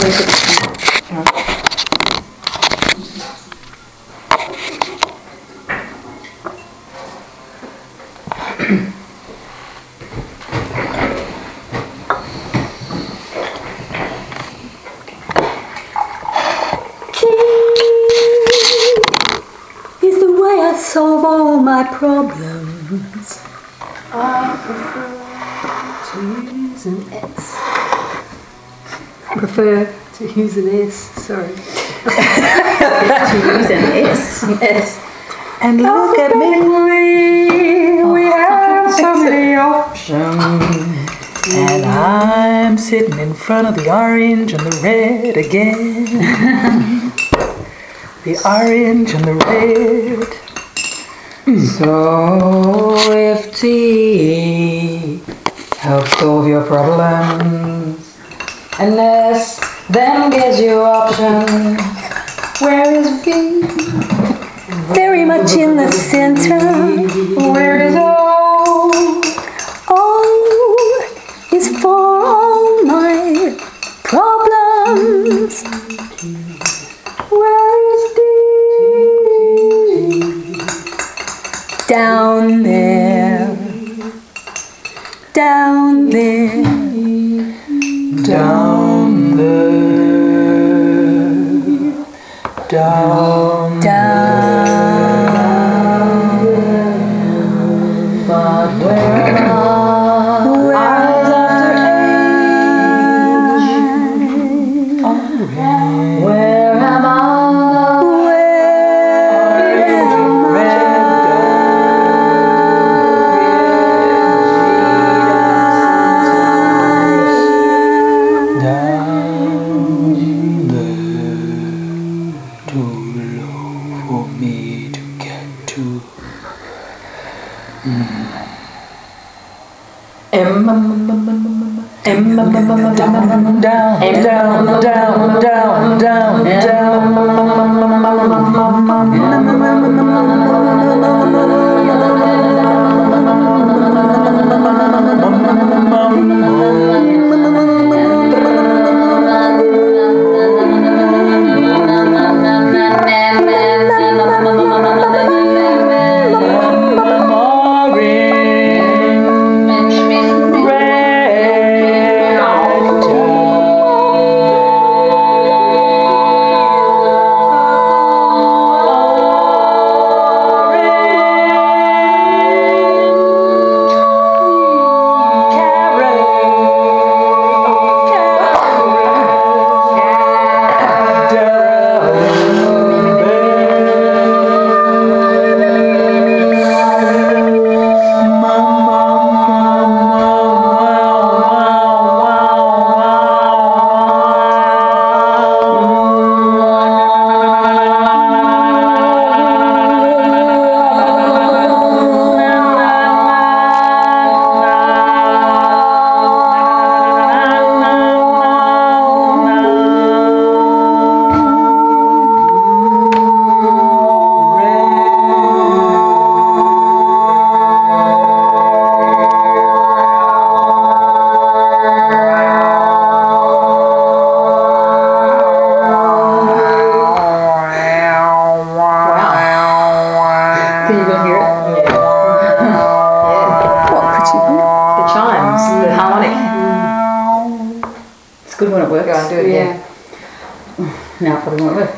Is the way I solve all my problems. I prefer to use an S. Prefer to use an S, sorry. To use an S. Yes. And look at me, we have so many options. And I'm sitting in front of the orange and the red again. The orange and the red. So if tea helps solve your problems, and S then gives you options, where is V? Very much in the center. Where is O? O is for all my problems. Where is D? Down there. Down there. Down there. Down there. But where am I? Eyes after age. Where am I? Good when it works. Go and do it again. Now it probably won't work.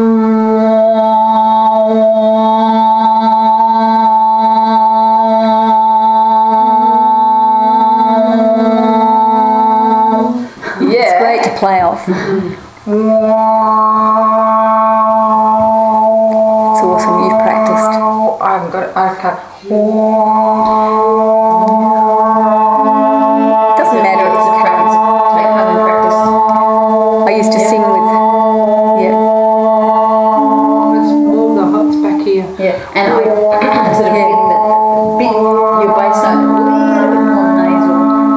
Yeah. It's great to play off. It's awesome, you've practiced. I haven't got it. I can't. Doesn't matter, it's a practice. I used to sing with, It's all the hots back here. Yeah, and I sort of feeling that bit, your bass note a little bit more nasal.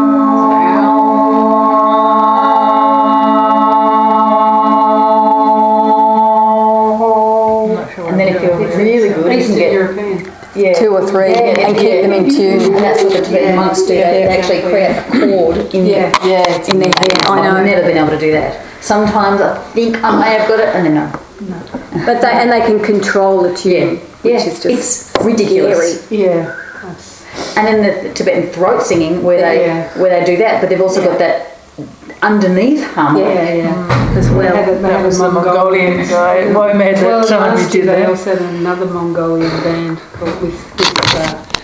I'm not sure. And then if you're really good, you can get European. 2 or 3 and keep them in tune. And that's what the Tibetan monks do. They actually actually create a chord in Yeah. in their head. I know. I've never been able to do that. Sometimes I think I may have got it, and then no. But they can control the tune, which is just it's ridiculous. scary. Yeah. That's, And then the Tibetan throat singing, where Yeah. they do that, but they've also got that underneath hum. yeah. As They well. had a That was the Mongolian guy. What made Well, that time last you year did they that? also had another Mongolian band called with